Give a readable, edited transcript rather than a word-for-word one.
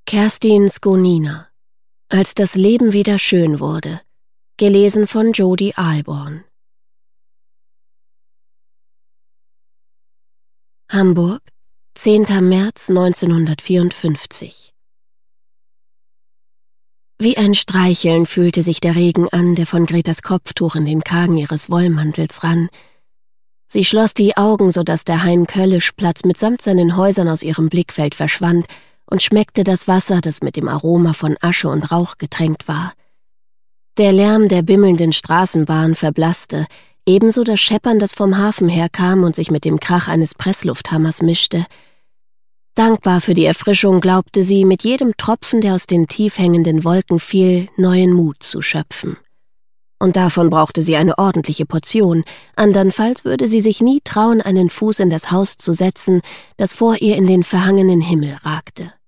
Kerstin Skonina. Als das Leben wieder schön wurde. Gelesen von Jodi Aalborn. Hamburg, 10. März 1954. Wie ein Streicheln fühlte sich der Regen an, der von Gretas Kopftuch in den Kragen ihres Wollmantels rann. Sie schloss die Augen, sodass der Hain Köllischplatz mitsamt seinen Häusern aus ihrem Blickfeld verschwand, und schmeckte das Wasser, das mit dem Aroma von Asche und Rauch getränkt war. Der Lärm der bimmelnden Straßenbahn verblasste, ebenso das Scheppern, das vom Hafen herkam und sich mit dem Krach eines Presslufthammers mischte. Dankbar für die Erfrischung glaubte sie, mit jedem Tropfen, der aus den tief hängenden Wolken fiel, neuen Mut zu schöpfen. Und davon brauchte sie eine ordentliche Portion, andernfalls würde sie sich nie trauen, einen Fuß in das Haus zu setzen, das vor ihr in den verhangenen Himmel ragte.